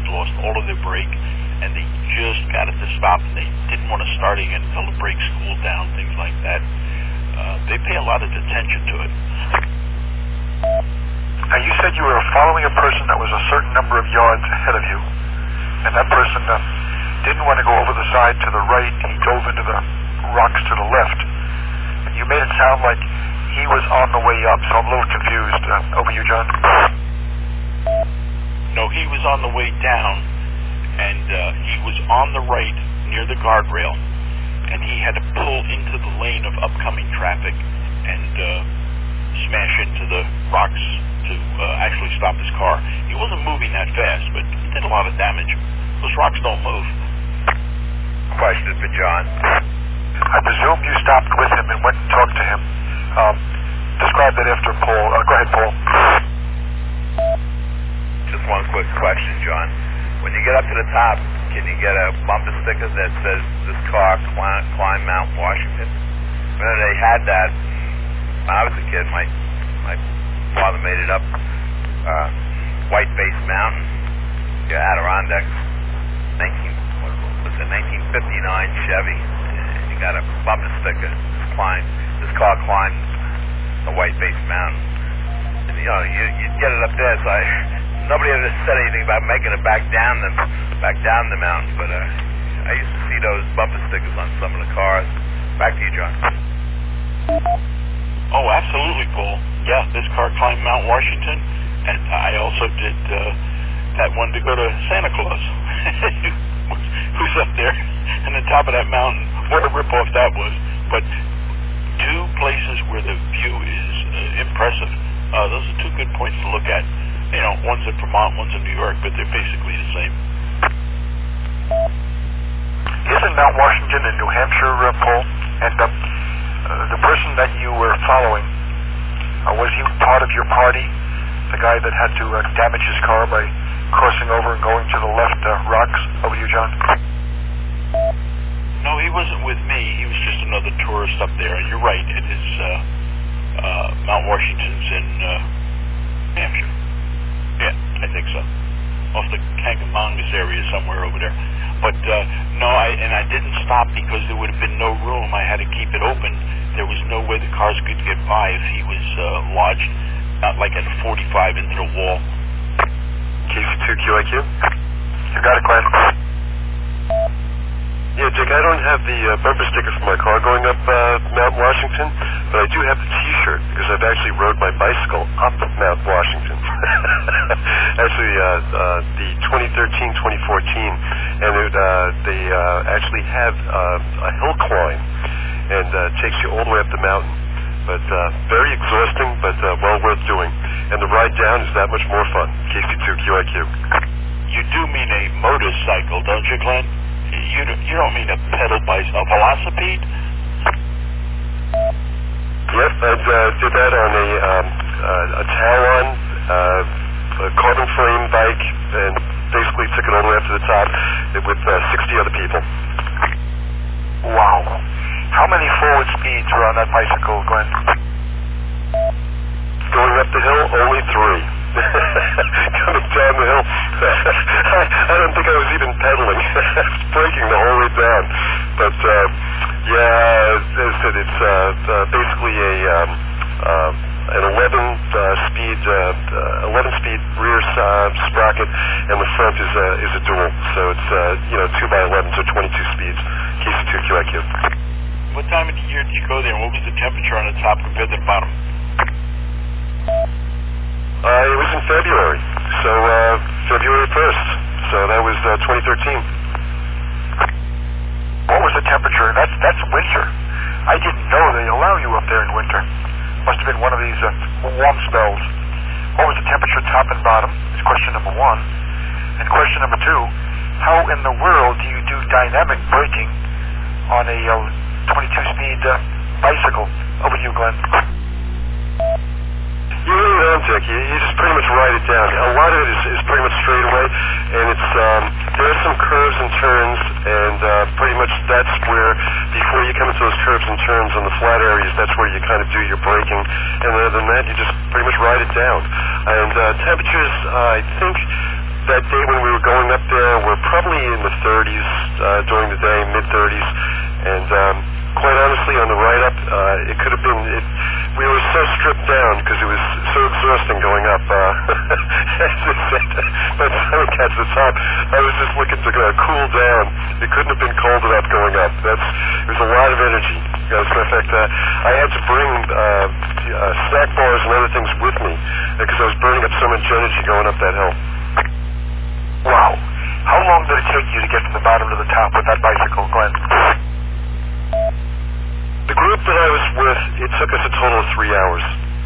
lost all of their brake, and they just got it to stop, and they didn't want to start again until the brakes cooled down, things like that. They pay a lot of attention to it. Now, you said you were following a person that was a certain number of yards ahead of you, and that person didn't want to go over the side to the right. He dove into the rocks to the left. And you made it sound like he was on the way up, so I'm a little confused. Over you, John. No, he was on the way down, and he was on the right near the guardrail, and he had to pull into the lane of upcoming traffic and smash into the rocks to actually stop his car. He wasn't moving that fast, but he did a lot of damage. Those rocks don't move. Question for John. I presume you stopped with him and went and talked to him. Describe that after Paul. Go ahead, Paul. Just one quick question, John. When you get up to the top, can you get a bumper sticker that says, "This car climbed Mount Washington"? When they had that, when I was a kid, my father made it up, White-Faced Mountain, Adirondacks, 1959 Chevy. And you got a bumper sticker. This car climbed the White-Faced Mountain. And, you'd get it up there, so nobody ever said anything about making it back down the mountain, but I used to see those bumper stickers on some of the cars. Back to you, John. Oh, absolutely, Paul. Yeah, this car climbed Mount Washington, and I also did that one to go to Santa Claus. Who's up there on the top of that mountain? What a ripoff that was. But two places where the view is impressive. Those are two good points to look at. One's in Vermont, one's in New York, but they're basically the same. Isn't Mount Washington in New Hampshire, Paul? And the person that you were following, was he part of your party? The guy that had to damage his car by crossing over and going to the left rocks? Over you, John. No, he wasn't with me. He was just another tourist up there. And you're right, it is Mount Washington's in New Hampshire. Yeah, I think so. Off the Kangamongas area somewhere over there. But no, I didn't stop because there would have been no room. I had to keep it open. There was no way the cars could get by if he was lodged, not like at a 45 into the wall. KC2QIQ? You got it, Glenn. Yeah, Dick, I don't have the bumper sticker for my car going up Mount Washington, but I do have the T-shirt because I've actually rode my bicycle up Mount Washington. Actually, the 2013-2014, and they actually have a hill climb, and takes you all the way up the mountain. But very exhausting, but well worth doing. And the ride down is that much more fun. KC2QIQ. You do mean a motorcycle, don't you, Glenn? You don't mean a pedal bicycle, a velocipede? Yes, I did that on a Talon, a carbon frame bike, and basically took it all the way up to the top with 60 other people. Wow. How many forward speeds were on that bicycle, Glenn? Going up the hill, only 3. Coming down the hill, I don't think I was even pedaling. Braking the whole way down. But yeah, as I said, it's basically an 11-speed rear sprocket, and the front is a dual. So it's 2x11, so 22 speeds. KC2QIQ. What time of the year did you go there, and what was the temperature on the top compared to the bottom? It was in February, so February 1st, so that was 2013. What was the temperature? That's winter. I didn't know they allow you up there in winter. Must have been one of these warm spells. What was the temperature top and bottom? Is question number 1. And question number 2, how in the world do you do dynamic braking on a 22-speed bicycle? Over to you, Glenn. You really don't, Dick. You just pretty much ride it down. A lot of it is pretty much straight away, and it's there are some curves and turns, and pretty much that's where, before you come into those curves and turns on the flat areas, that's where you kind of do your braking, and other than that, you just pretty much ride it down. And temperatures, I think that day when we were going up there were probably in the 30s during the day, mid-30s, and quite honestly, on the ride up, it could have been. We were so stripped down because it was so exhausting going up. But at the top, I was just looking to cool down. It couldn't have been cold enough going up. It was a lot of energy. As a matter of fact, I had to bring snack bars and other things with me because I was burning up so much energy going up that hill. Wow. How long did it take you to get from the bottom to the top with that bicycle, Glenn? The group that I was with, it took us a total of 3 hours.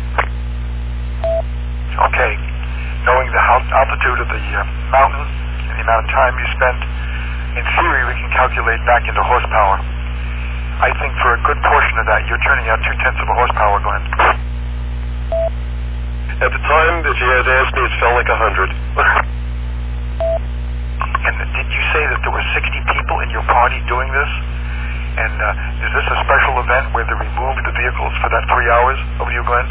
Okay. Knowing the altitude of the mountain and the amount of time you spent, in theory we can calculate back into horsepower. I think for a good portion of that, you're turning out 0.2 of a horsepower, Glenn. At the time, if you had asked me, it felt like 100. And did you say that there were 60 people in your party doing this? And is this a special event where they removed the vehicles for that 3 hours over you, Glenn?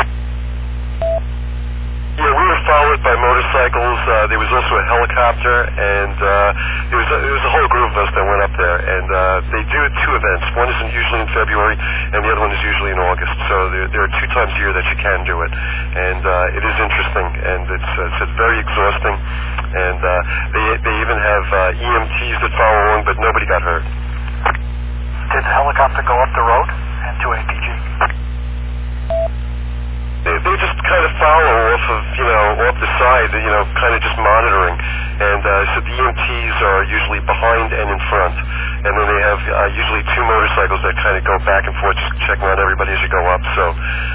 Yeah, we were followed by motorcycles. There was also a helicopter, and there was a whole group of us that went up there. And they do 2 events. One is usually in February, and the other one is usually in August. So there are 2 times a year that you can do it. And it is interesting, and it's very exhausting. And they even have EMTs that follow along, but nobody got hurt. Did the helicopter go up the road and to APG? They just kind of follow off of, off the side, kind of just monitoring. And so the EMTs are usually behind and in front. And then they have usually 2 motorcycles that kind of go back and forth, just checking on everybody as you go up. So,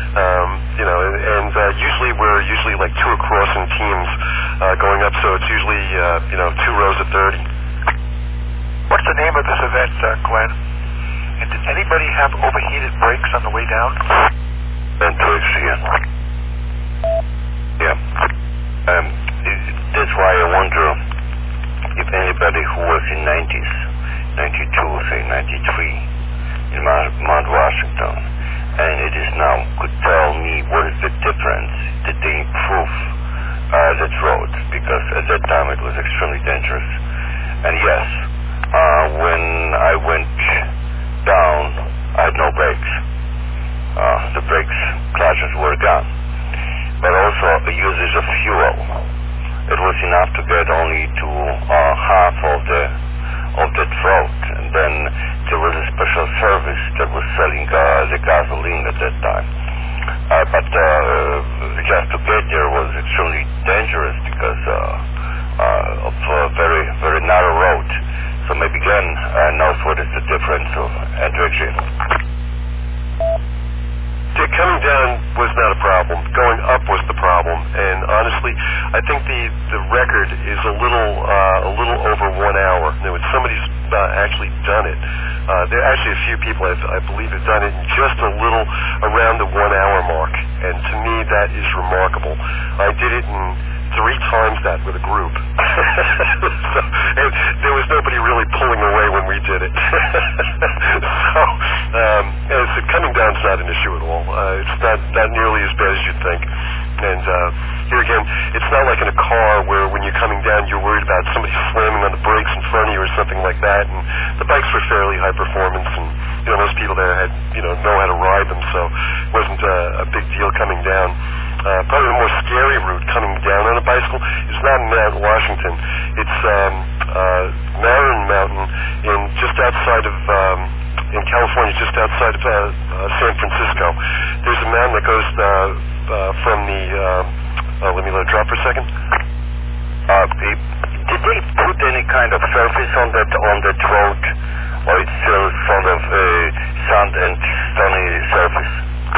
usually we're like 2 across in teams going up. So it's usually, 2 rows of 30. What's the name of this event, Glenn? And did anybody have overheated brakes on the way down? And brakes again. Yeah. That's why I wonder if anybody who was in 90s, 92, say 93, in Mount Washington, and it is now, could tell me what is the difference? Did they improve that road? Because at that time it was extremely dangerous. And yes, when I went down, I had no brakes. The brakes, clutches were gone. But also the usage of fuel. It was enough to get only to half of that road. And then there was a special service that was selling the gasoline at that time. But just to get there was extremely dangerous because of a very, very narrow road. So maybe Glenn knows what is the difference of direction. Coming down was not a problem. Going up was the problem. And honestly, I think the record is a little over 1 hour. Now, somebody's actually done it. There are actually a few people I believe have done it in just a little around the 1 hour mark. And to me, that is remarkable. I did it in 3 times that with a group. And there was nobody really pulling away when we did it. So coming down's not an issue at all. It's not nearly as bad as you'd think. And here again, it's not like in a car where when you're coming down you're worried about somebody slamming on the brakes in front of you or something like that. And the bikes were fairly high performance, and most people there had know how to ride them, so it wasn't a big deal coming down. Probably the more scary route coming down on a bicycle is not in Mount Washington. It's Marin Mountain just outside of in California, just outside of San Francisco. There's a mountain that goes from the let me let it drop for a second. Did they put any kind of surface on that road, or it's still sort of sand and stony surface?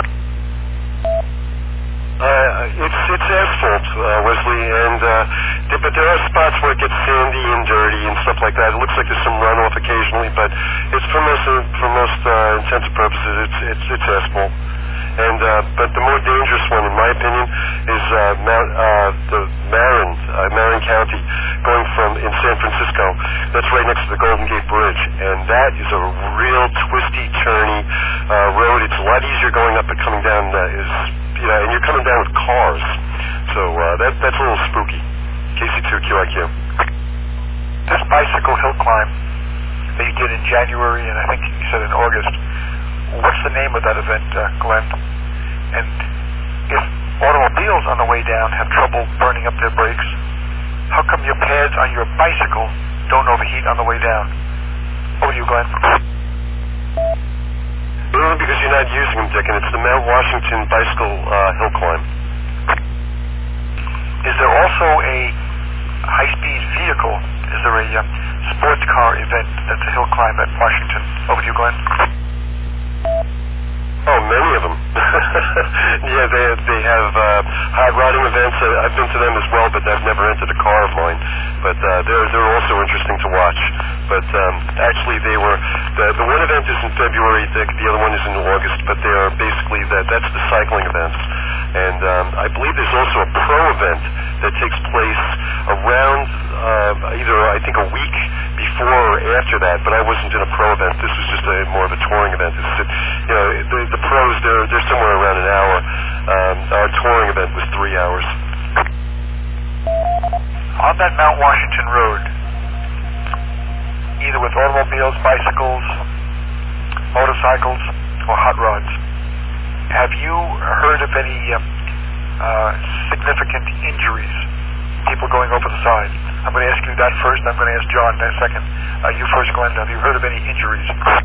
It's asphalt, Wesley, and but there are spots where it gets sandy and dirty and stuff like that. It looks like there's some runoff occasionally, but it's for most intents and purposes, it's asphalt. And but the more dangerous one, in my opinion, is the Marin County, going from in San Francisco. That's right next to the Golden Gate Bridge, and that is a real twisty, turny road. It's a lot easier going up, but coming down and you're coming down with cars, so that's a little spooky. KC2QIQ. This bicycle hill climb that you did in January and I think you said in August, what's the name of that event, Glenn? And if automobiles on the way down have trouble burning up their brakes, how come your pads on your bicycle don't overheat on the way down? Over to you, Glenn. Only because you're not using them, Dick, and it's the Mount Washington bicycle hill climb. Is there also a high-speed vehicle? Is there a sports car event that's a hill climb at Washington? Over to you, Glenn. Oh, many of them. Yeah, they have hot rodding events. I've been to them as well, but I've never entered a car of mine. But they're also interesting to watch. But actually, they were the one event is in February. The other one is in August. But they are basically that's the cycling events. And I believe there's also a pro event that takes place around either I think a week before or after that. But I wasn't in a pro event. This was just more of a touring event. The pros they're somewhere around an hour. Our touring event was 3 hours. On that Mount Washington Road, either with automobiles, bicycles, motorcycles, or hot rods, have you heard of any significant injuries? People going over the side. I'm going to ask you that first. I'm going to ask John that second. You first, Glenn. Have you heard of any injuries?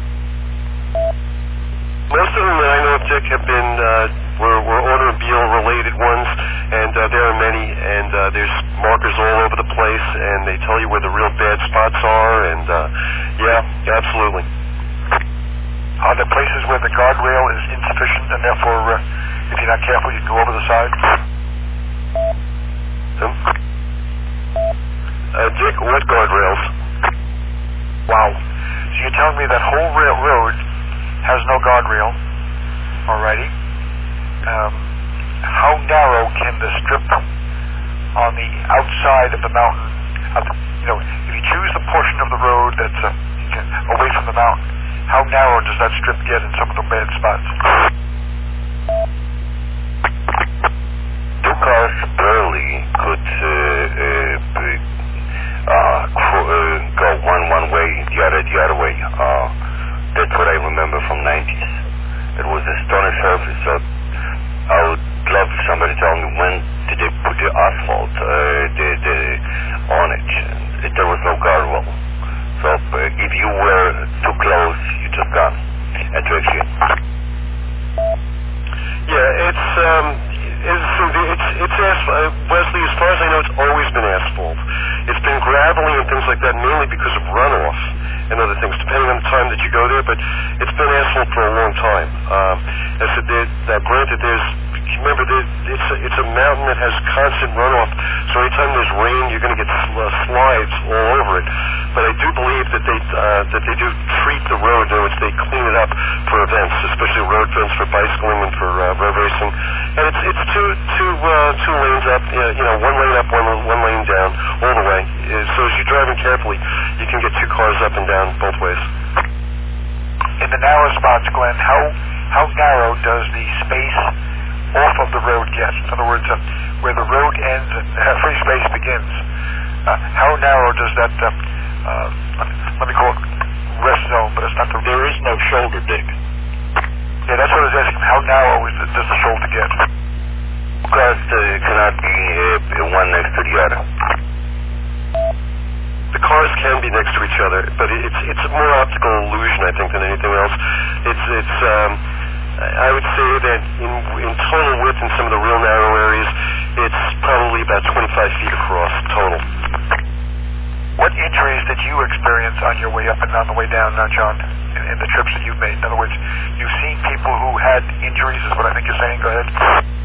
Most of them that I know of, Dick, have been were automobile-related ones, and there are many, and there's markers all over the place, and they tell you where the real bad spots are, and yeah, absolutely. Are there places where the guardrail is insufficient, and therefore, if you're not careful, you can go over the side? Dick, what guardrails? Wow. So you're telling me that whole road has no guardrail? Alrighty. How narrow can the strip on the outside of the mountain, if you choose the portion of the road that's away from the mountain, how narrow does that strip get in some of the bad spots? Two cars barely could go one way, the other way. That's what I remember from 90s. It was a stony surface, so I would love if somebody tell me when did they put the asphalt on it. There was no guardrail. So if you were too close, you just gone into accident. Yeah, it's asphalt. Wesley, as far as I know, it's always been asphalt. It's been gravelly and things like that, mainly because of runoff and other things, depending on the time that you go there, but it's been asphalt for a long time. As I said, granted, it's a mountain that has constant runoff, so anytime there's rain, you're going to get slides all over it. But I do believe that they do treat the road, in which they clean it up for events, especially road events for bicycling and for road racing. And it's two lanes up, one lane up, one lane down, all the way. So as you're driving carefully, you can get two cars up and down both ways. In the narrow spots, Glenn, how narrow does the space off of the road get? In other words, where the road ends and free space begins, how narrow does that, let me call it rest zone, but it's not the... There is no shoulder, Dick. Yeah, that's what I was asking. How narrow does the shoulder get? Cars cannot be one next to the other. The cars can be next to each other, but it's a more optical illusion, I think, than anything else. I would say that in total width in some of the real narrow areas, it's probably about 25 feet across total. What injuries did you experience on your way up and on the way down, John, in the trips that you've made? In other words, you've seen people who had injuries, is what I think you're saying. Go ahead.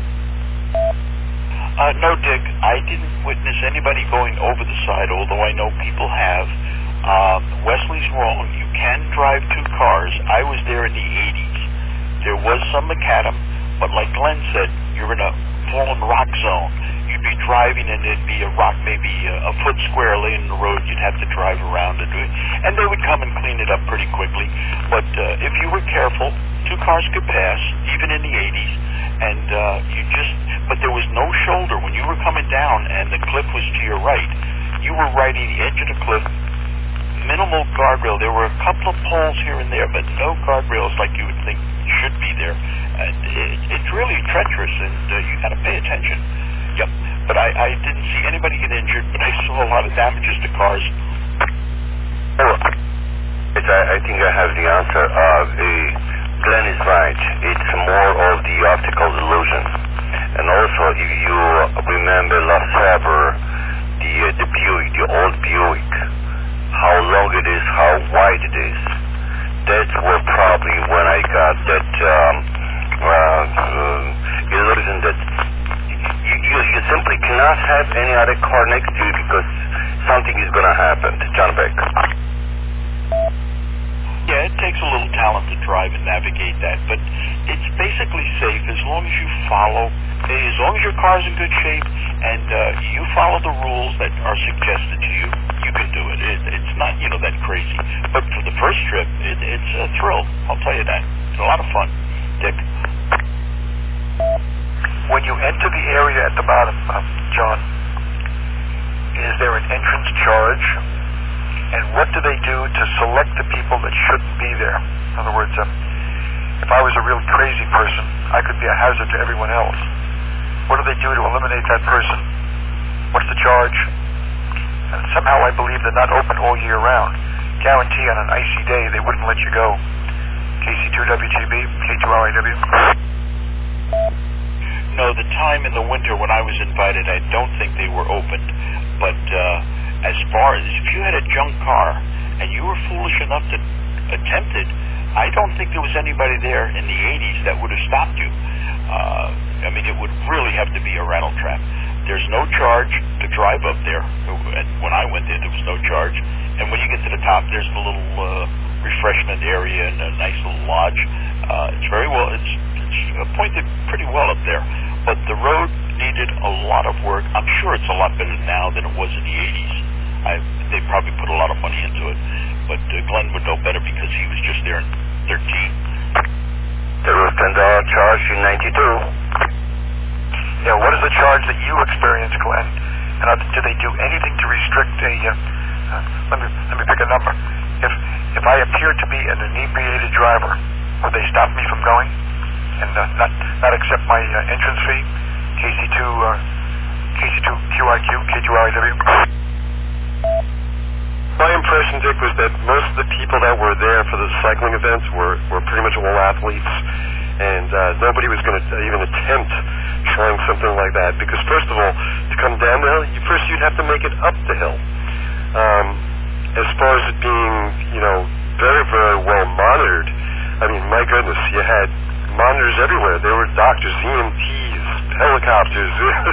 No, Dick, I didn't witness anybody going over the side, although I know people have. Wesley's wrong. You can drive two cars. I was there in the 80s. There was some macadam, but like Glenn said, you're in a fallen rock zone. You'd be driving and there'd be a rock maybe a foot square laying in the road. You'd have to drive around and do it. And they would come and clean it up pretty quickly. But if you were careful, two cars could pass, even in the 80s. And but there was no shoulder. When you were coming down and the cliff was to your right, you were riding the edge of the cliff, minimal guardrail. There were a couple of poles here and there, but no guardrails like you would think should be there. And it's really treacherous, and you got to pay attention. Yep. But I didn't see anybody get injured, but I saw a lot of damages to cars. I think I have the answer. Glenn is right. It's more of the optical illusion. And also, if you remember last February, the Buick, the old Buick, how long it is, how wide it is. That's where probably when I got that illusion that you simply cannot have any other car next to you because something is going to happen. John Beck. Yeah, it takes a little talent to drive and navigate that, but it's basically safe as long as you follow, as long as your car's in good shape and you follow the rules that are suggested to you, you can do it. It's not, that crazy. But for the first trip, it's a thrill. I'll tell you that. It's a lot of fun. Dick? When you enter the area at the bottom, John, is there an entrance charge? And what do they do to select the people that shouldn't be there? In other words, if I was a real crazy person, I could be a hazard to everyone else. What do they do to eliminate that person? What's the charge? And somehow I believe they're not open all year round. Guarantee on an icy day they wouldn't let you go. KC2WGB, K2RIW. No, the time in the winter when I was invited, I don't think they were open. But as far as if you had a junk car and you were foolish enough to attempt it, I don't think there was anybody there in the 80s that would have stopped you. It would really have to be a rattle trap. There's no charge to drive up there. When I went there was no charge. And when you get to the top, there's a little refreshment area and a nice little lodge. It's very well. It's appointed pretty well up there. But the road needed a lot of work. I'm sure it's a lot better now than it was in the 80s. They probably put a lot of money into it. But Glenn would know better because he was just there in 13. There was $10 charge in 92. Yeah, what is the charge that you experienced, Glenn? And did they do anything to restrict a... let me pick a number. If I appear to be an inebriated driver, would they stop me from going? And not accept my entrance fee? KC2QIQ, K2RIW. My impression, Dick, was that most of the people that were there for the cycling events were pretty much all athletes, and nobody was going to even attempt trying something like that, because first of all, to come down the hill, you'd have to make it up the hill. As far as it being, very, very well monitored, my goodness, you had monitors everywhere. There were doctors, EMTs, helicopters.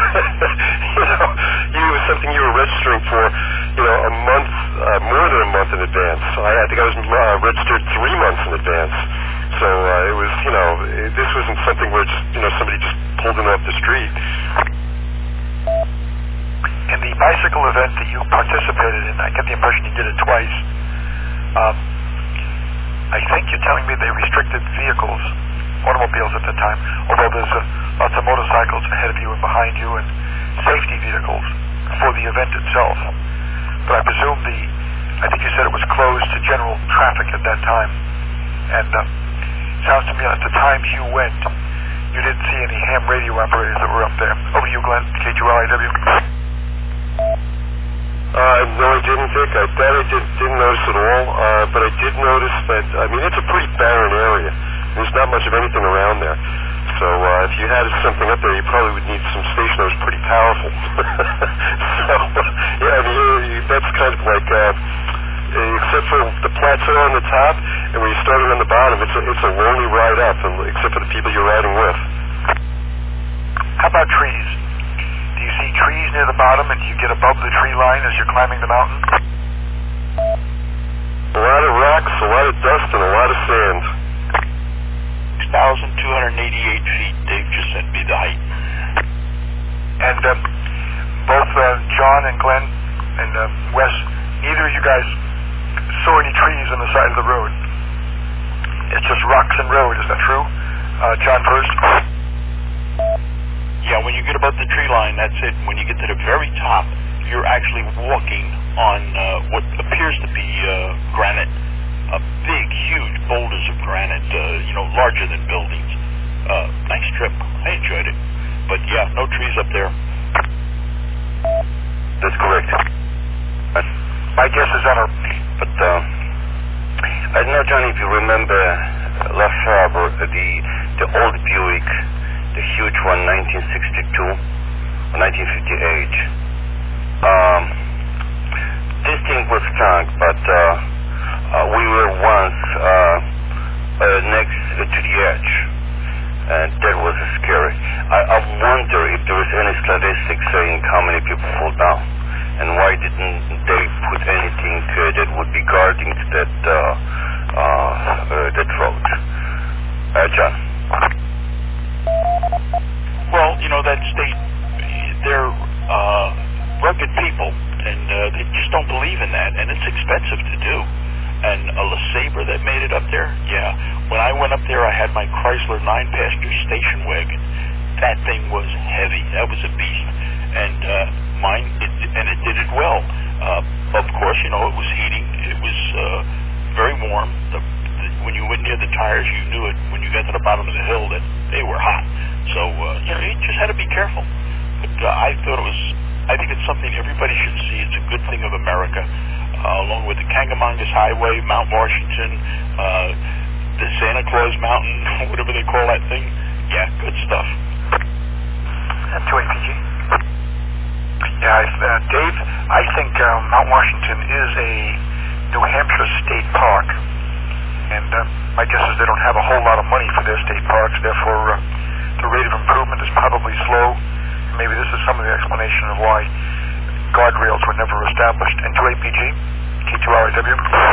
It was something you were registering for, a month, more than a month in advance. I think I was registered 3 months in advance. So it was, this wasn't something where somebody just pulled in off the street. In the bicycle event that you participated in, I get the impression you did it twice. I think you're telling me they restricted vehicles, automobiles at the time, although there's lots of motorcycles ahead of you and behind you and safety vehicles for the event itself. But I presume I think you said it was closed to general traffic at that time. And sounds to me at the time you went, you didn't see any ham radio operators that were up there. Over to you, Glenn, K2RIW. No, I didn't, Dick. I bet I didn't notice at all. But I did notice that, it's a pretty barren area. There's not much of anything around there. So if you had something up there, you probably would need some station that was pretty powerful. That's kind of like, except for the plateau on the top, and when you started on the bottom, it's a lonely ride up, except for the people you're riding with. How about trees? Do you see trees near the bottom, and do you get above the tree line as you're climbing the mountain? A lot of rocks, a lot of dust, and a lot of sand. 6,288 feet. Dave just sent me the height. And both John and Glenn and Wes, neither of you guys saw any trees on the side of the road. It's just rocks and road, is that true? John first. Yeah, Yeah, when you get above the tree line, that's it. When you get to the very top, you're actually walking on what appears to be granite, big, huge boulders of granite, larger than buildings. Nice trip. I enjoyed it. But yeah, no trees up there. That's correct. My guess is on a... But I don't know, Johnny, if you remember La Fabre, the old Buick, the huge one, 1962 or 1958. This thing was sunk, but we were once next to the edge, and that was scary. I wonder if there is any statistics saying how many people fall down, and why didn't they put anything that would be guarding that road? John. Well, that state, they're rugged people, and they just don't believe in that, and it's expensive to do. And a LeSabre that made it up there, yeah. When I went up there, I had my Chrysler 9-passenger station wagon. That thing was heavy. That was a beast. And it did it well. Of course, it was heating. It was very warm. When you went near the tires, you knew it. When you got to the bottom of the hill, that they were hot. So, you just had to be careful. But I think it's something everybody should see. It's a good thing of America. Along with the Kangamongas Highway, Mount Washington, the Santa Claus Mountain, whatever they call that thing. Yeah, good stuff. And 2APG. Yeah, Dave, I think Mount Washington is a New Hampshire state park. And my guess is they don't have a whole lot of money for their state parks, therefore the rate of improvement is probably slow. Maybe this is some of the explanation of why guardrails were never established. And 2APG, K2RW.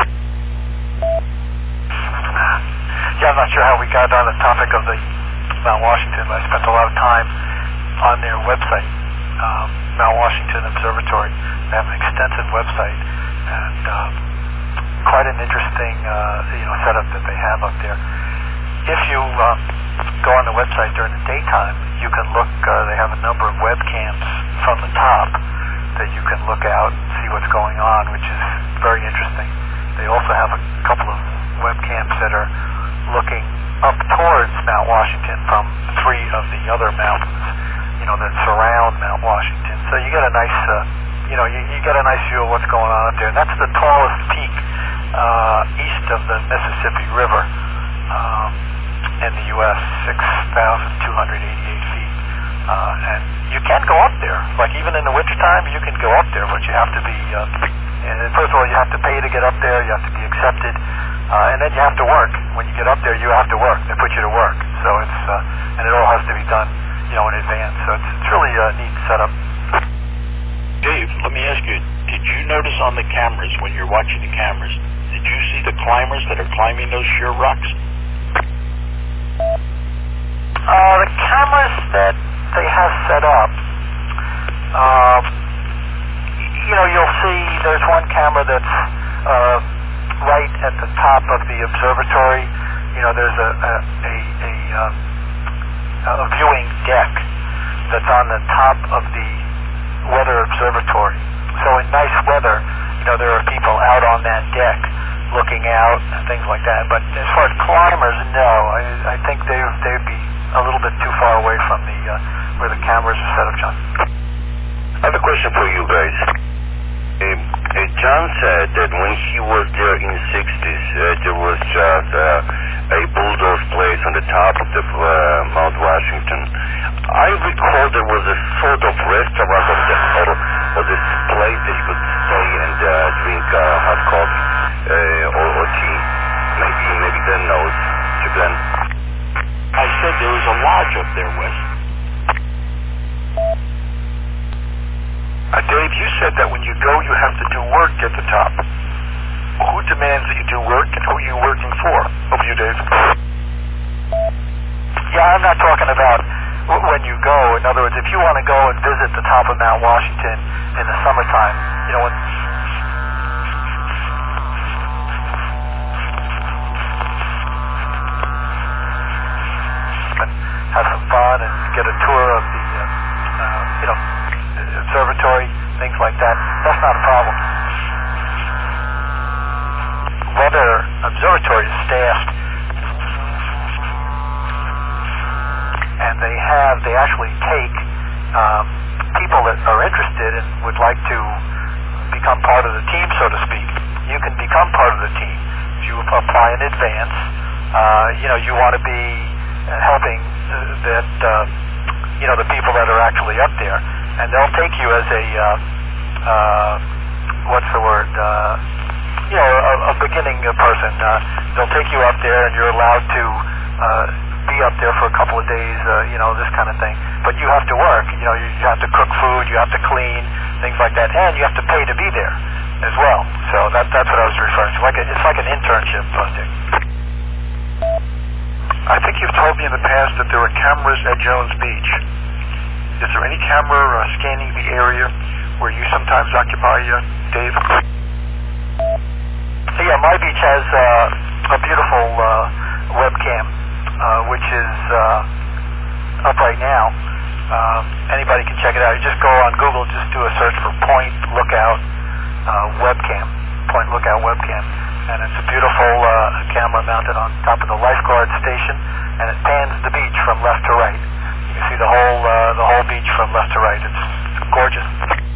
Yeah, I'm not sure how we got on the topic of the Mount Washington. I spent a lot of time on their website, Mount Washington Observatory. They have an extensive website, and quite an interesting setup that they have up there. If you go on the website during the daytime, you can look, they have a number of webcams from the top that you can look out and see what's going on, which is very interesting. They also have a couple of webcams that are looking up towards Mount Washington from three of the other mountains, that surround Mount Washington. So you get a nice, you get a nice view of what's going on up there. And that's the tallest peak east of the Mississippi River in the U.S., 6,288 feet. And you can go up there. Like even in the wintertime, you can go up there, but you have to be, first of all, you have to pay to get up there. You have to be accepted. And then you have to work. When you get up there, you have to work. They put you to work. So it's, and it all has to be done, in advance. So it's really a neat setup. Dave, let me ask you, did you notice on the cameras, when you're watching the cameras, did you see the climbers that are climbing those sheer rocks? The cameras that they have set up, you'll see there's one camera that's right at the top of the observatory. There's a viewing deck that's on the top of the weather observatory. So in nice weather, there are people out on that deck looking out and things like that. But as far as climbers, no. I think they'd be a little bit too far away from the where the cameras are set up, John. I have a question for you guys. John said that when he was there in the 60s, there was just a bulldozed place on the top of the Mount Washington. I recall there was a sort of restaurant or this place that you could stay and drink hot coffee or tea. Maybe Glenn knows. To Glenn. I said there was a lodge up there, Wes. Dave, you said that when you go, you have to do work at the top. Who demands that you do work, and who are you working for? Over to you, Dave. Yeah, I'm not talking about when you go. In other words, if you want to go and visit the top of Mount Washington in the summertime, when have some fun and get a tour of the things like that, that's not a problem. Weather Observatory is staffed, and they actually take people that are interested and would like to become part of the team, so to speak. You can become part of the team. You apply in advance. You want to be helping the people that are actually up there, and they'll take you as a a beginning person. They'll take you up there, and you're allowed to be up there for a couple of days, this kind of thing. But you have to work. You have to cook food, you have to clean, things like that, and you have to pay to be there as well. So that's what I was referring to. It's like an internship project. I think you've told me in the past that there are cameras at Jones Beach. Is there any camera scanning the area where you sometimes occupy, Dave? Yeah, my beach has a beautiful webcam, which is up right now. Anybody can check it out. You just go on Google, just do a search for Point Lookout webcam, and it's a beautiful camera mounted on top of the lifeguard station, and it pans the beach from left to right. You can see the whole beach from left to right. It's gorgeous.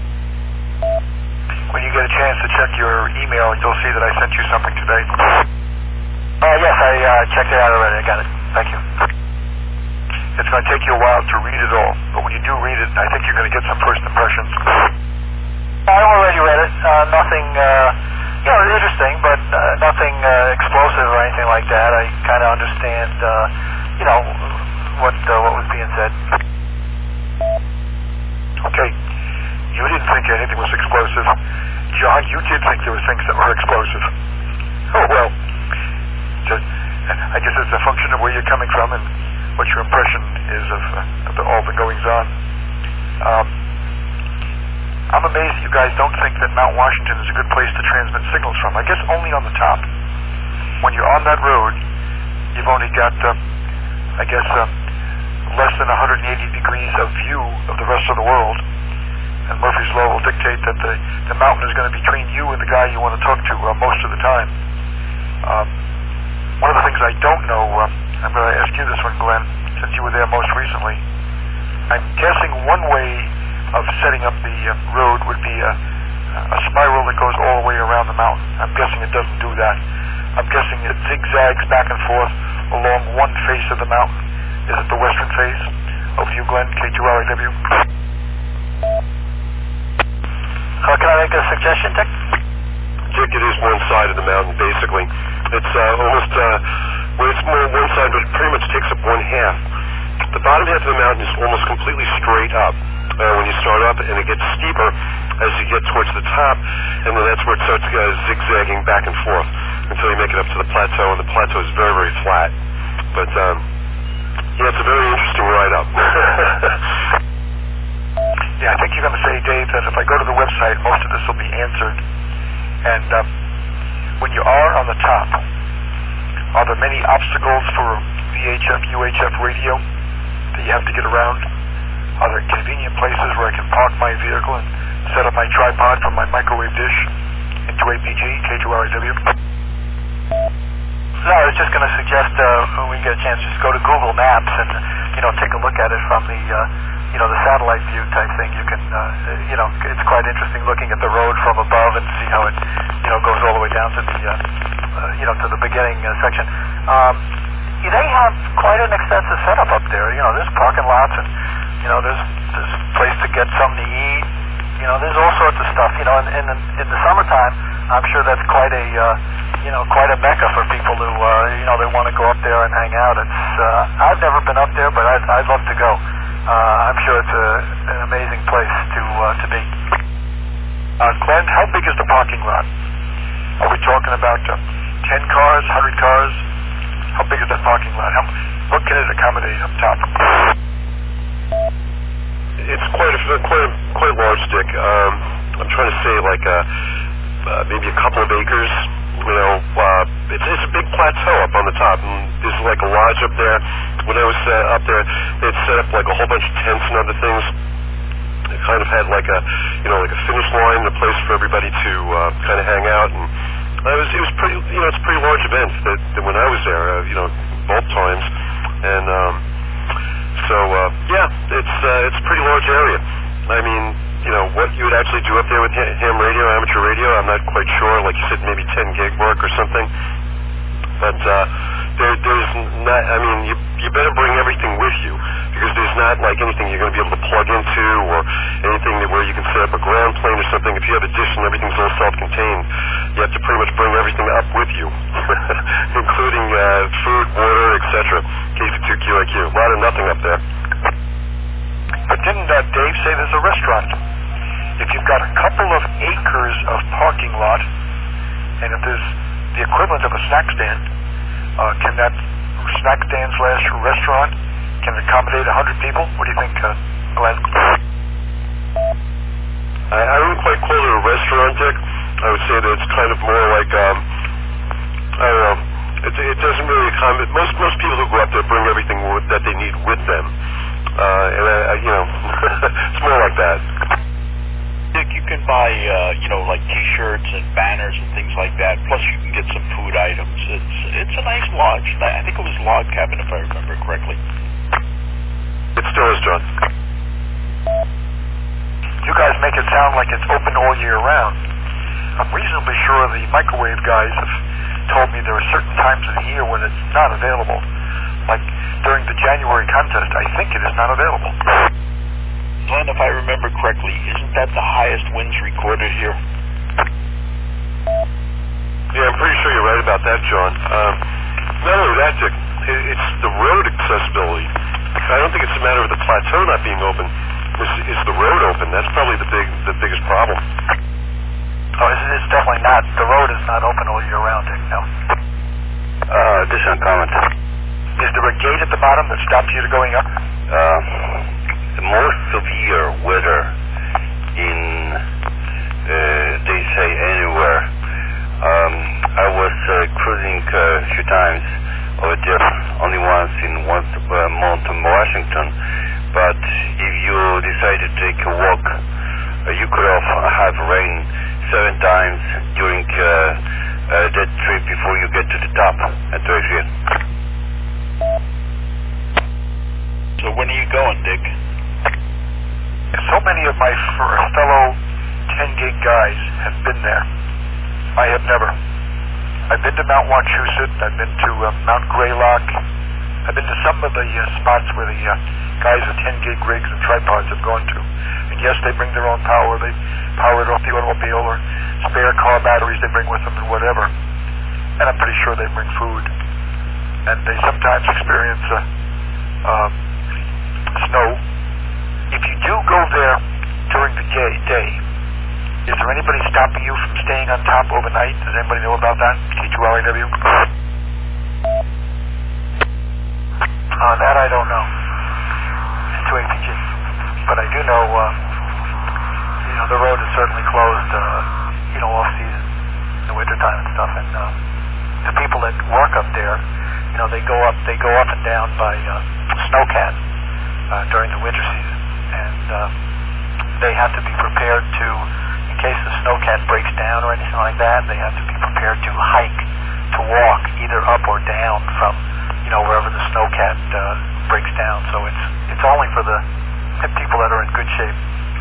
When you get a chance to check your email, you'll see that I sent you something today. Yes, I checked it out already. I got it. Thank you. It's going to take you a while to read it all, but when you do read it, I think you're going to get some first impressions. I already read it. Nothing, interesting, but nothing explosive or anything like that. I kind of understand, what was being said. Okay. You didn't think anything was explosive. John, you did think there were things that were explosive. Oh, well. I guess it's a function of where you're coming from and what your impression is of all the goings-on. I'm amazed that you guys don't think that Mount Washington is a good place to transmit signals from. I guess only on the top. When you're on that road, you've only got, less than 180 degrees of view of the rest of the world. And Murphy's Law will dictate that the mountain is going to be between you and the guy you want to talk to most of the time. One of the things I don't know, I'm going to ask you this one, Glenn, since you were there most recently. I'm guessing one way of setting up the road would be a spiral that goes all the way around the mountain. I'm guessing it doesn't do that. I'm guessing it zigzags back and forth along one face of the mountain. Is it the western face? Over to you, Glenn, K2RIW. Can I make a suggestion, Dick? Dick, it is one side of the mountain, basically. It's almost, when it's more one side, but it pretty much takes up one half. The bottom half of the mountain is almost completely straight up when you start up, and it gets steeper as you get towards the top, and then that's where it starts zigzagging back and forth until you make it up to the plateau, and the plateau is very, very flat. But, it's a very interesting ride up. Yeah, I think you're going to say, Dave, that if I go to the website, most of this will be answered. And when you are on the top, are there many obstacles for VHF, UHF radio that you have to get around? Are there convenient places where I can park my vehicle and set up my tripod from my microwave dish into APG, K2RIW? No, I was just going to suggest when we get a chance, just go to Google Maps and, take a look at it from the, the satellite view type thing. You can, it's quite interesting looking at the road from above and see how it, goes all the way down to the, to the beginning section. They have quite an extensive setup up there. There's parking lots and, there's a place to get something to eat. There's all sorts of stuff. In the summertime, I'm sure that's quite a, quite a mecca for people who, they want to go up there and hang out. It's, I've never been up there, but I'd love to go. I'm sure it's an amazing place to be. Glenn, how big is the parking lot? Are we talking about 10 cars, 100 cars? How big is that parking lot? What can it accommodate up top? It's quite large, Dick. I'm trying to say maybe a couple of acres. It's a big plateau up on the top, and there's like a lodge up there. When I was up there, they'd set up like a whole bunch of tents and other things. kind of had like a finish line, a place for everybody to kind of hang out, and it was pretty, it's a pretty large event that when I was there, both times, and it's a pretty large area. I mean, what you would actually do up there with ham radio, amateur radio, I'm not quite sure. Like you said, maybe 10 gig work or something. But there's not. I mean, you better bring everything with you, because there's not like anything you're going to be able to plug into or anything where you can set up a ground plane or something. If you have a dish and everything's all self-contained, you have to pretty much bring everything up with you, including food, water, etc. KC2QIQ. A lot of nothing up there. But didn't Dave say there's a restaurant? If you've got a couple of acres of parking lot, and if there's the equivalent of a snack stand, can that snack stand / restaurant, can it accommodate 100 people? What do you think, Glenn? I wouldn't quite call it a restaurant, Dick. I would say that it's kind of more like, I don't know, it doesn't really accommodate, most people who go up there bring everything that they need with them. It's more like that. Dick, you can buy, like T-shirts and banners and things like that. Plus, you can get some food items. It's a nice lodge. I think it was Log Cabin, if I remember correctly. It still is, John. You guys make it sound like it's open all year round. I'm reasonably sure the microwave guys have told me there are certain times of the year when it's not available. Like during the January contest, I think it is not available. Glenn, if I remember correctly, isn't that the highest winds recorded here? Yeah, I'm pretty sure you're right about that, John. Not only that, Dick, it's the road accessibility. I don't think it's a matter of the plateau not being open. It's the road open. That's probably the biggest problem. Oh, it's definitely not. The road is not open all year round, Dick, no. Additional comment. Is there a gate at the bottom that stops you to going up? The more severe weather in, they say, anywhere. I was cruising a few times over there, only once in Mountain Washington. But if you decide to take a walk, you could have rain 7 times during that trip before you get to the top at Adrian. So when are you going, Dick? So many of my fellow 10 gig guys have been there. I have never. I've been to Mount Wachusett. I've been to Mount Greylock. I've been to some of the spots where the guys with 10 gig rigs and tripods have gone to. And yes, they bring their own power. They power it off the automobile or spare car batteries they bring with them and whatever. And I'm pretty sure they bring food. And they sometimes experience snow. If you do go there during the day, is there anybody stopping you from staying on top overnight? Does anybody know about that? K2LAW? That I don't know. It's 2APG. But I do know, the road is certainly closed, off season, in the wintertime and stuff. And the people that work up there, they go up and down by Snowcat during the winter season. And they have to be prepared to, in case the Snowcat breaks down or anything like that, they have to be prepared to hike, to walk either up or down from, wherever the Snowcat breaks down. So it's only for the people that are in good shape.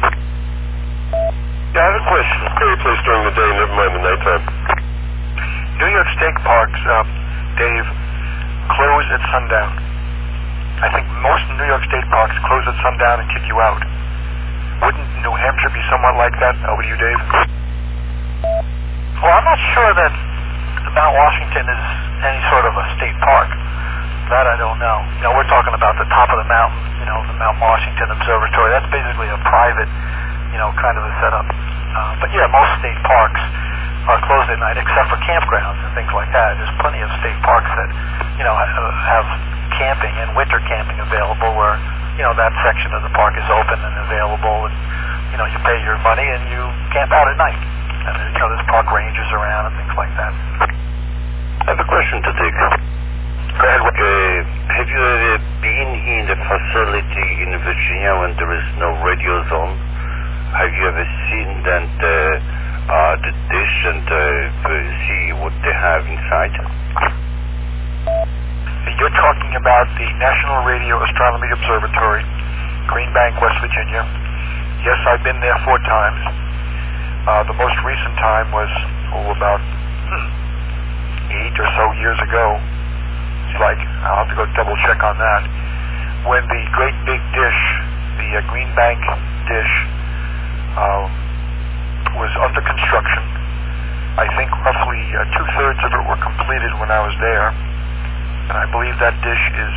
Yeah, I have a question. Very place during the day, never mind the nighttime. New York State Parks, Dave, close at sundown. I think most New York State Parks close at sundown and kick you out. Wouldn't New Hampshire be somewhat like that? Over to you, Dave. Well, I'm not sure that Mount Washington is any sort of a state park. That I don't know. We're talking about the top of the mountain, the Mount Washington Observatory. That's basically a private, kind of a setup. But yeah, most state parks are closed at night except for campgrounds and things like that. There's plenty of state parks that, have camping and winter camping available where, that section of the park is open and available, and, you pay your money and you camp out at night. And, there's park rangers around and things like that. I have a question to Dick. Go ahead. Have you ever been in the facility in Virginia when there is no radio zone? seen then the dish and see what they have inside? You're talking about the National Radio Astronomy Observatory, Green Bank, West Virginia. Yes, I've been there 4 times. The most recent time was about 8 or so years ago. It's like, I'll have to go double check on that, when the great big dish, the Green Bank dish, was under construction. I think roughly 2/3 of it were completed when I was there, and I believe that dish is,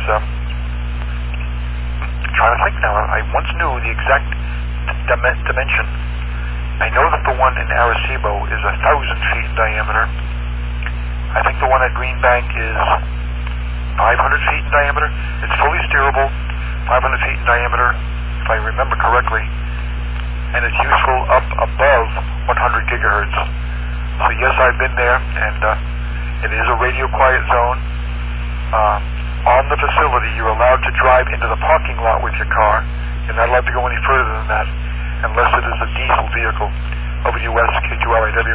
trying to think now, I once knew the exact dimension. I know that the one in Arecibo is 1,000 feet in diameter. I think the one at Green Bank is 500 feet in diameter. It's fully steerable, 500 feet in diameter, if I remember correctly, and it's useful up above 100 gigahertz. So yes, I've been there, and it is a radio quiet zone. On the facility, you're allowed to drive into the parking lot with your car. You're not allowed to go any further than that, unless it is a diesel vehicle. Over to US, K2LAW.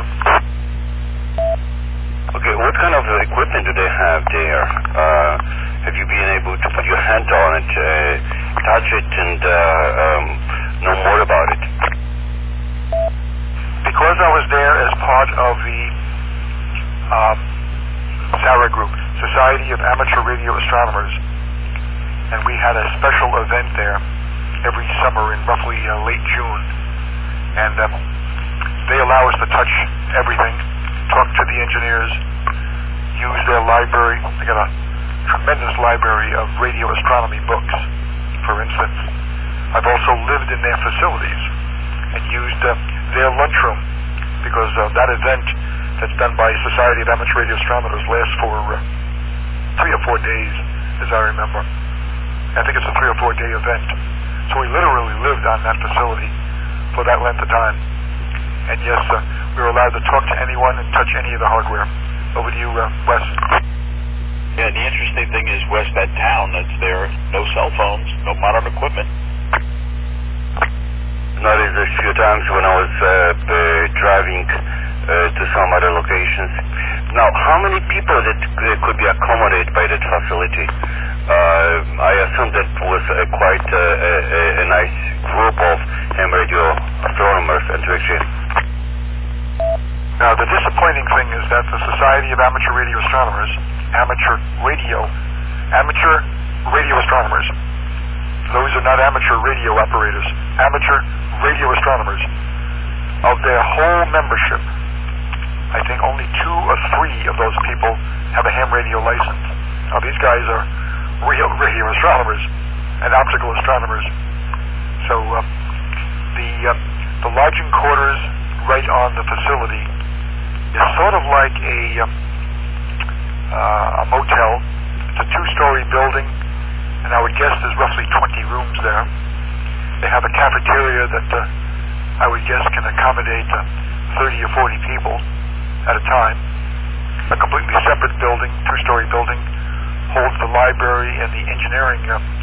Okay, what kind of equipment do they have there? Have you been able to put your hand on it, touch it, and know more about it? Because I was there as part of the SARA group, Society of Amateur Radio Astronomers, and we had a special event there every summer in roughly late June, and they allow us to touch everything, talk to the engineers, use their library. They got a tremendous library of radio astronomy books, for instance. I've also lived in their facilities and used their lunchroom, because that event that's done by Society of Amateur Radio Astronomers lasts for 3 or 4 days, as I remember. I think it's a 3 or 4 day event. So we literally lived on that facility for that length of time. And yes, we were allowed to talk to anyone and touch any of the hardware. Over to you, Wes. Yeah, the interesting thing is, Wes, that town that's there, no cell phones, no modern equipment. Noticed a few times when I was driving to some other locations. Now, how many people that could be accommodated by that facility? I assume that was quite a nice group of ham radio astronomers and directors. Now, the disappointing thing is that the Society of Amateur Radio Astronomers, amateur radio astronomers, those are not amateur radio operators, amateur radio astronomers, of their whole membership, I think only 2 or 3 of those people have a ham radio license. Now, these guys are real radio astronomers and optical astronomers. So the lodging quarters right on the facility is sort of like a motel. It's a 2-story building, and I would guess there's roughly 20 rooms there. They have a cafeteria that I would guess can accommodate 30 or 40 people at a time. A completely separate building, 2-story building, holds the library and the engineering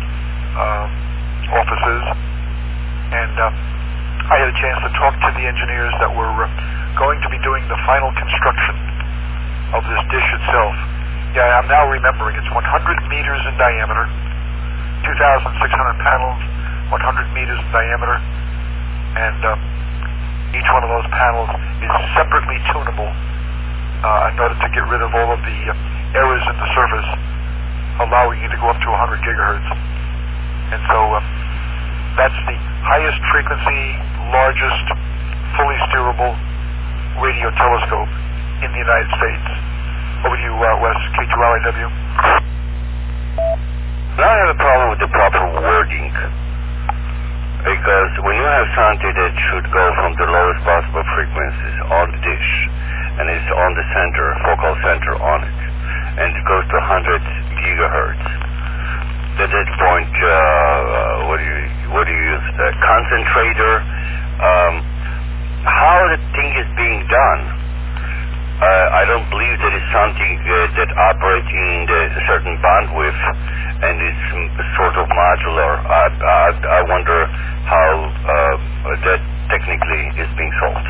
offices. And I had a chance to talk to the engineers that were going to be doing the final construction of this dish itself. Yeah, I'm now remembering it's 100 meters in diameter, 2,600 panels, 100 meters in diameter, and each one of those panels is separately tunable in order to get rid of all of the errors in the surface, allowing you to go up to 100 gigahertz. And so that's the highest frequency, largest, fully steerable radio telescope in the United States. Over to you, Wes, K2LAW. Now I have a problem with the proper wording, because when you have something that should go from the lowest possible frequencies on the dish, and it's on the center, focal center on it, and it goes to 100 gigahertz. At that point, what do you use? A concentrator? How the thing is being done? I don't believe that it's something that operates in a certain bandwidth and it's sort of modular. I wonder how that technically is being solved?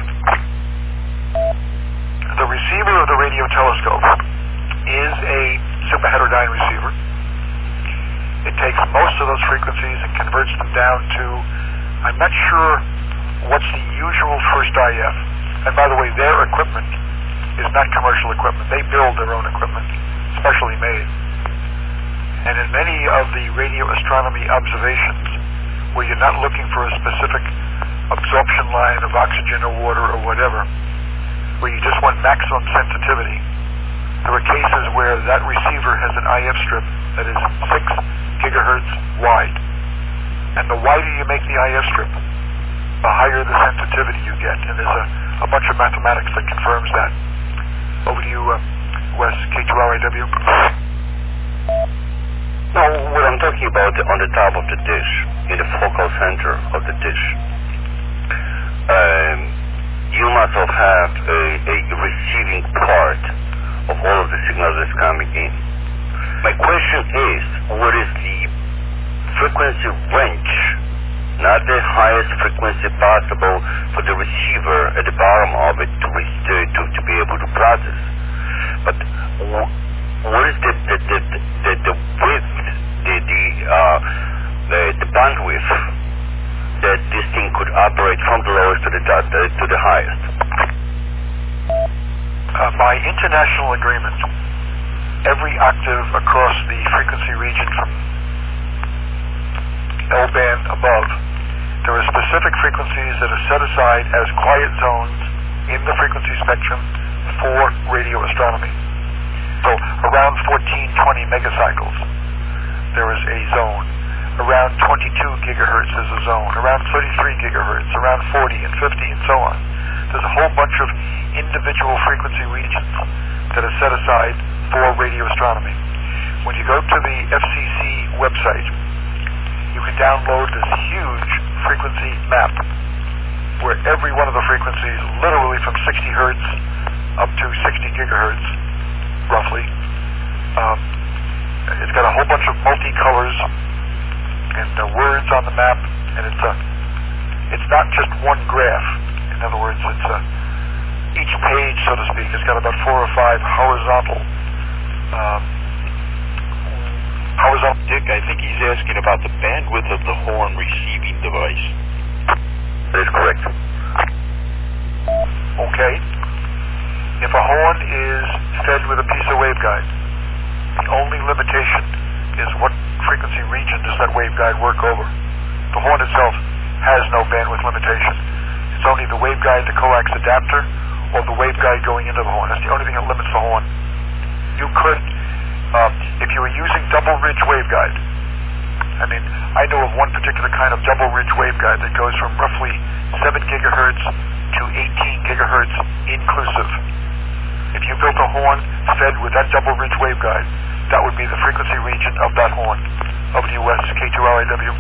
The receiver of the radio telescope is a superheterodyne receiver. It takes most of those frequencies and converts them down to, I'm not sure what's the usual first IF. And by the way, their equipment is not commercial equipment. They build their own equipment, specially made. And in many of the radio astronomy observations, where you're not looking for a specific absorption line of oxygen or water or whatever, where you just want maximum sensitivity, there are cases where that receiver has an IF strip that is 6 gigahertz wide. And the wider you make the IF strip, the higher the sensitivity you get. And there's a bunch of mathematics that confirms that. Over to you, Wes, K2RIW. Now, what I'm talking about on the top of the dish, in the focal center of the dish, you must have a receiving part of all of the signal that's coming in. My question is, what is the frequency range, not the highest frequency possible for the receiver at the bottom of it to be able to process, but what is the width, the bandwidth that this thing could operate from the lowest to the highest? By international agreement, every octave across the frequency region from L-band above, there are specific frequencies that are set aside as quiet zones in the frequency spectrum for radio astronomy. So around 1420 megacycles, there is a zone. Around 22 gigahertz is a zone. Around 33 gigahertz, around 40 and 50 and so on. There's a whole bunch of individual frequency regions that are set aside for radio astronomy. When you go to the FCC website, you can download this huge frequency map where every one of the frequencies, literally from 60 hertz up to 60 gigahertz, roughly, it's got a whole bunch of multicolors and words on the map, and it's not just one graph. In other words, it's each page, so to speak, has got about 4 or 5 horizontal. Dick, I think he's asking about the bandwidth of the horn receiving device. That is correct. Okay. If a horn is fed with a piece of waveguide, the only limitation is what frequency region does that waveguide work over. The horn itself has no bandwidth limitation. It's only the waveguide, the coax adapter, or the waveguide going into the horn. That's the only thing that limits the horn. You could, if you were using double ridge waveguide, I mean, I know of one particular kind of double ridge waveguide that goes from roughly 7 gigahertz to 18 gigahertz inclusive. If you built a horn fed with that double ridge waveguide, that would be the frequency region of that horn. Over to you, Wes, K2RIW.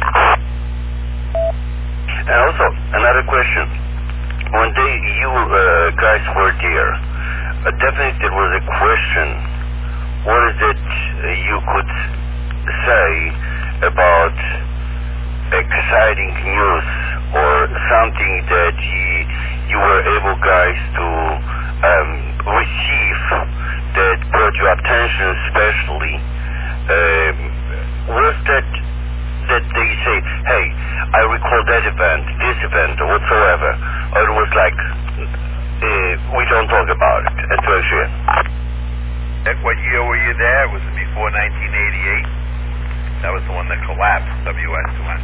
And also, another question. When you guys were there, definitely there was a question. What is it you could say about exciting news or something that you were able, guys, to receive that brought your attention especially? Was that they say, hey, I recall that event, this event, or whatsoever, or it was like, we don't talk about it, and so on. Heck, what year were you there? Was it before 1988? That was the one that collapsed, WS2N.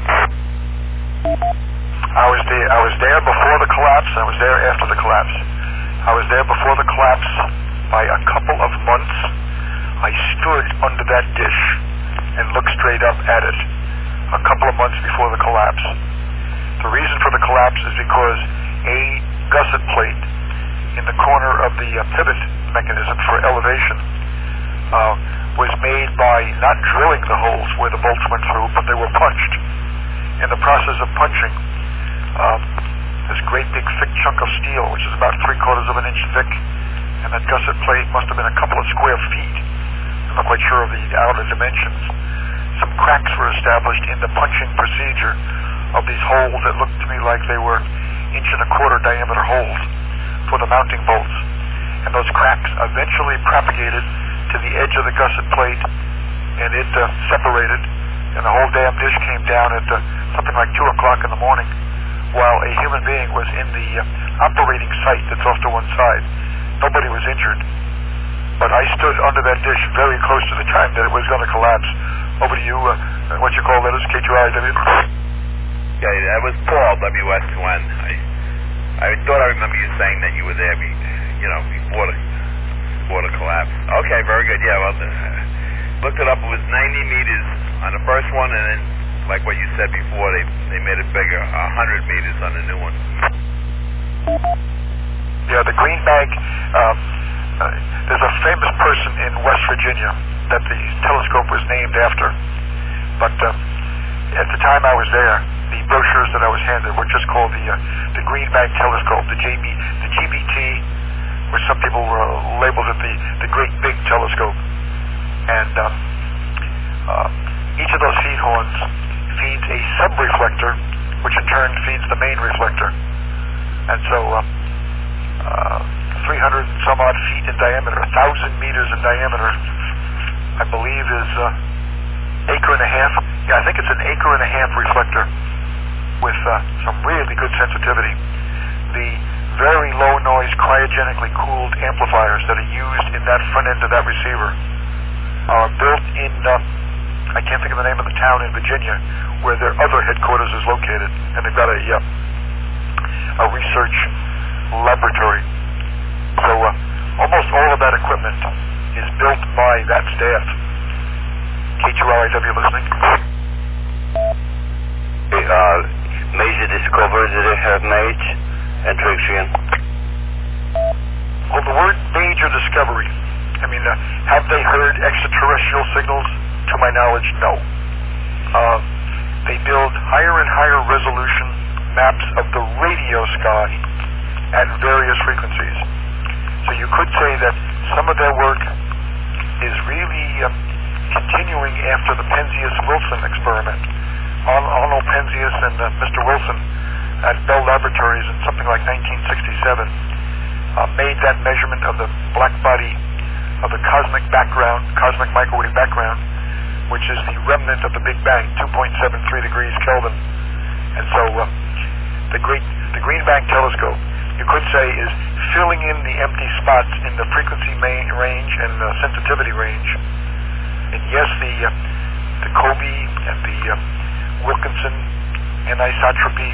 I was there before the collapse, I was there after the collapse. I was there before the collapse by a couple of months. I stood under that dish and looked straight up at it a couple of months before the collapse. The reason for the collapse is because a gusset plate in the corner of the pivot mechanism for elevation was made by not drilling the holes where the bolts went through, but they were punched. In the process of punching, this great big thick chunk of steel, which is about 3/4 of an inch thick, and that gusset plate must have been a couple of square feet. I'm not quite sure of the outer dimensions. Some cracks were established in the punching procedure of these holes that looked to me like they were 1.25-inch diameter holes for the mounting bolts. And those cracks eventually propagated to the edge of the gusset plate, and it separated, and the whole damn dish came down at something like 2 o'clock in the morning, while a human being was in the operating site that's off to one side. Nobody was injured, but I stood under that dish very close to the time that it was going to collapse. Over to you, what you call letters, K2RIW? Yeah, that was Paul, WS2N. I thought I remember you saying that you were there, before the collapse. Okay, very good. Yeah, well, looked it up. It was 90 meters on the first one, and then, like what you said before, they made it bigger, 100 meters on the new one. Yeah, the Green Bank, there's a famous person in West Virginia that the telescope was named after. But at the time I was there, the brochures that I was handed were just called the Green Bank Telescope, the GBT, which some people labeled it the Great Big Telescope. And each of those feed horns feeds a sub-reflector, which in turn feeds the main reflector. And so 300 and some odd feet in diameter, 1,000 meters in diameter, I believe is acre and a half. Yeah, I think it's an acre and a half reflector with some really good sensitivity. The very low noise cryogenically cooled amplifiers that are used in that front end of that receiver are built in, I can't think of the name of the town in Virginia where their other headquarters is located, and they've got a research laboratory. So almost all of that equipment is built by that staff. K2RIW listening. Major discovery that they have made at Trixion? Well, the word major discovery, I mean, have they heard extraterrestrial signals? To my knowledge, no. They build higher and higher resolution maps of the radio sky at various frequencies. So you could say that some of their work is really continuing after the Penzias-Wilson experiment. Arnold Penzias and Mr. Wilson at Bell Laboratories in something like 1967 made that measurement of the black body of the cosmic microwave background, which is the remnant of the Big Bang, 2.73 degrees Kelvin. And so the Green Bank Telescope, you could say, is filling in the empty spots in the frequency range and the sensitivity range. And yes, the Kobe and the Wilkinson anisotropy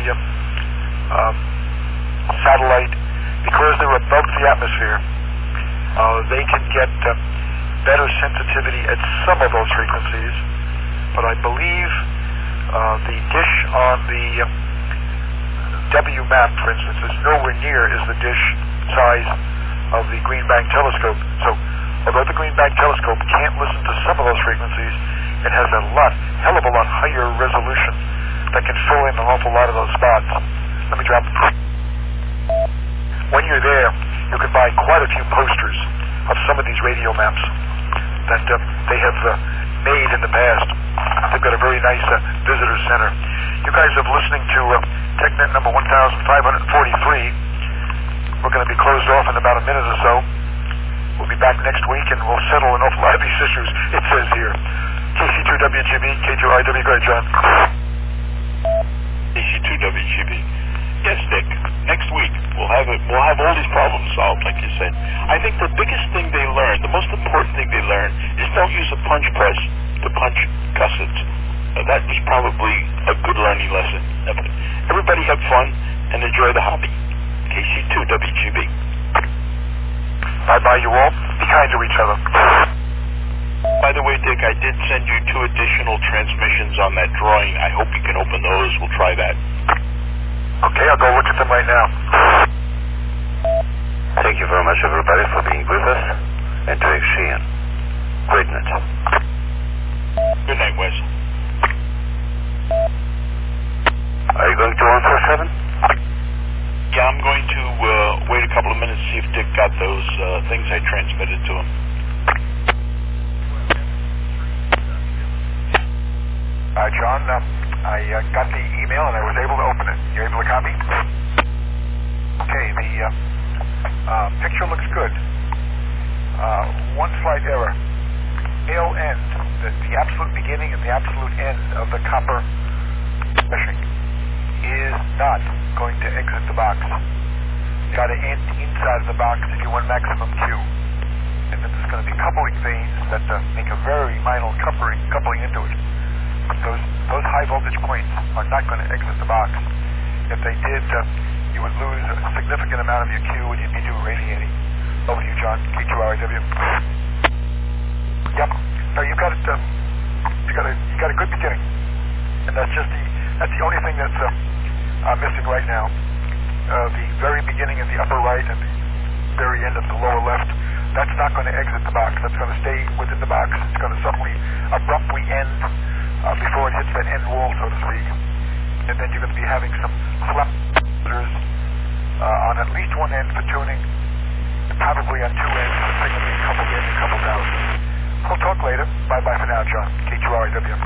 satellite, because they're above the atmosphere, they can get better sensitivity at some of those frequencies. But I believe the dish on the WMAP, for instance, is nowhere near as the dish size of the Green Bank Telescope. So although the Green Bank Telescope can't listen to some of those frequencies, it has a hell of a lot higher resolution that can fill in an awful lot of those spots. Let me drop. When you're there, you can buy quite a few posters of some of these radio maps that they have made in the past. They've got a very nice visitor center. You guys are listening to TechNet number 1543. We're going to be closed off in about a minute or so. We'll be back next week, and we'll settle an awful lot of these issues. It says here, KC2WGB, K2RIW. Go ahead, John. KC2WGB. Yes, Dick. Next week we'll have all these problems solved, like you said. I think the biggest thing they learned, the most important thing they learned, is don't use a punch press to punch gussets. That was probably a good learning lesson. Everybody have fun and enjoy the hobby. KC2WGB. Bye-bye, you all. Be kind to each other. By the way, Dick, I did send you 2 additional transmissions on that drawing. I hope you can open those. We'll try that. Okay, I'll go look at them right now. Thank you very much, everybody, for being with us. And to Trixion. Great night. Good night, Wes. Are you going to on for 7? Yeah, I'm going to wait a couple of minutes to see if Dick got those things I transmitted to him. John, I got the email and I was able to open it. You able to copy? Okay, the picture looks good. One slight error. Tail end, the absolute beginning and the absolute end of the copper meshing is not going to exit the box. You got to end inside of the box if you want maximum Q. And then there's going to be coupling vanes that make a very minor coupling into it. Those high voltage points are not going to exit the box. If they did, you would lose a significant amount of your Q and you'd be due radiating. Over to you, John. K2RIW. Yep. No, you got it. You got a good beginning, and that's the only thing that's missing right now. The very beginning in the upper right and the very end of the lower left. That's not going to exit the box. That's going to stay within the box. It's going to suddenly abruptly end before it hits that end wall, so to speak. And then you're going to be having some flappers on at least one end for tuning, and probably on two ends for signaling coupled in and coupled out. We'll talk later. Bye-bye for now, John. K2RIW.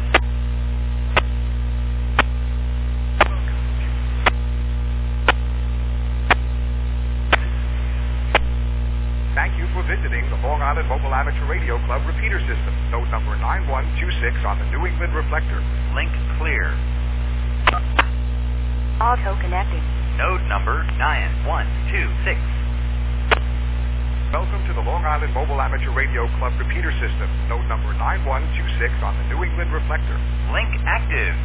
Thank you for visiting the Long Island Mobile Amateur Radio Club repeater system. Node number 9126 on the New England reflector. Link clear. Auto connecting. Node number 9126. Welcome to the Long Island Mobile Amateur Radio Club repeater system. Node number 9126 on the New England reflector. Link active.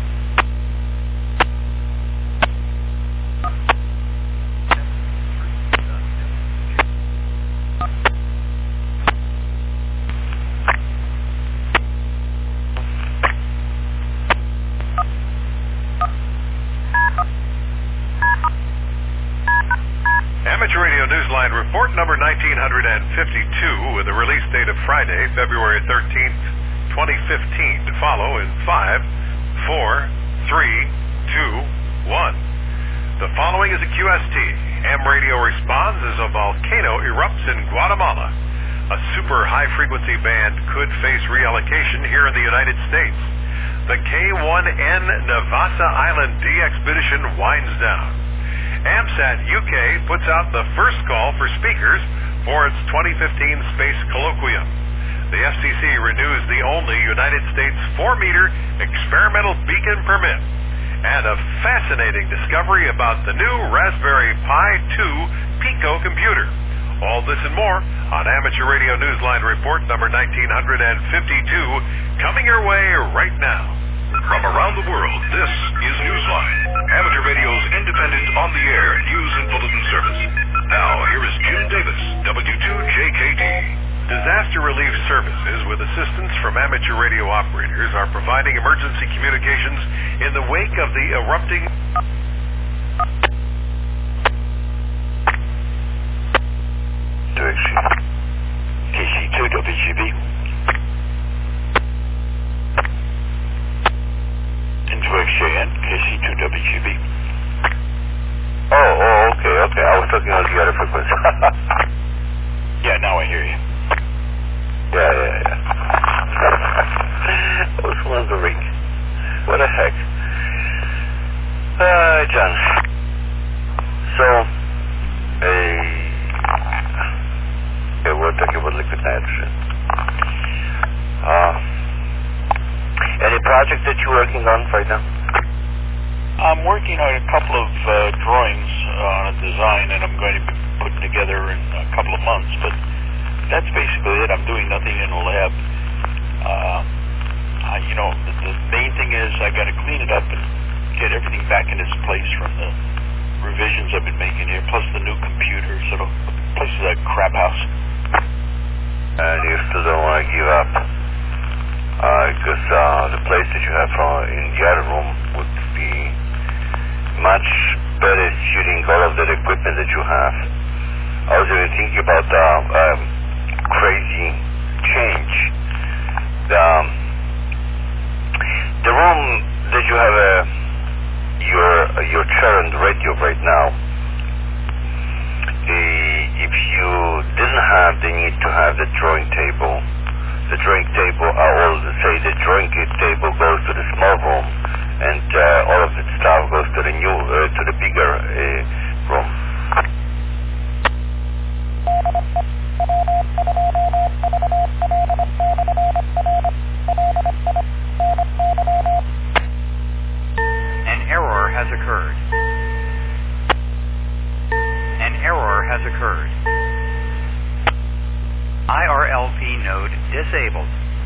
Amateur Radio Newsline report number 1952 with a release date of Friday, February 13th, 2015. To follow in 5, 4, 3, 2, 1. The following is a QST. Ham Radio responds as a volcano erupts in Guatemala. A super high-frequency band could face reallocation here in the United States. The K1N Navassa Island D expedition winds down. AMSAT UK puts out the first call for speakers for its 2015 Space Colloquium. The FCC renews the only United States 4-meter experimental beacon permit. And a fascinating discovery about the new Raspberry Pi 2 Pico computer. All this and more on Amateur Radio Newsline report number 1952, coming your way right now. From around the world, this is Newsline, Amateur Radio's independent on-the-air news and bulletin service. Now, here is Jim Davis, W2JKD. Disaster relief services, with assistance from amateur radio operators, are providing emergency communications in the wake of the erupting... KC2WGB. Into XJN, KC2WGB. Oh, okay. I was talking on the other frequency. Yeah, now I hear you. Yeah. I was wondering. What the heck? John. So, we're talking about liquid nitrogen. Any project that you're working on right now? I'm working on a couple of drawings on a design, and I'm going to be putting together in a couple of months, but that's basically it. I'm doing nothing in the lab. The main thing is I got to clean it up and get everything back in its place from the revisions I've been making here, plus the new computer, so the place is a crap house. And you still don't want to give up? Because the place that you have in the other room would be much better suiting all of that equipment that you have. I was even thinking about crazy change. The room that you have your chair and the radio right now, if you didn't have the need to have the drawing table, the drawing table goes to the small room, and all of the stuff goes to the bigger room. An error has occurred. An error has occurred. IRLP node disabled.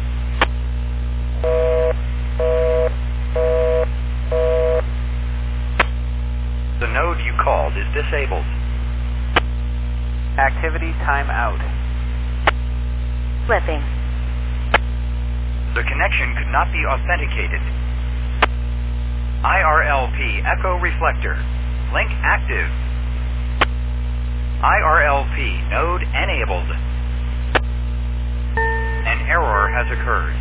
The node you called is disabled. Activity timeout. Flipping. The connection could not be authenticated. IRLP echo reflector. Link active. IRLP node enabled. An error has occurred.